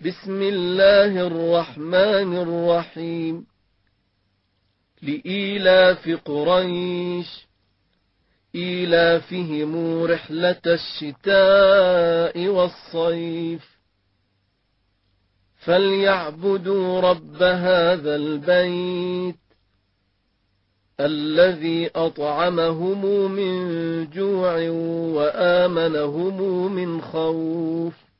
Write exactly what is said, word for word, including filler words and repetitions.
بسم الله الرحمن الرحيم لإيلاف قريش إيلافهم رحلة الشتاء والصيف فليعبدوا رب هذا البيت الذي أطعمهم من جوع وآمنهم من خوف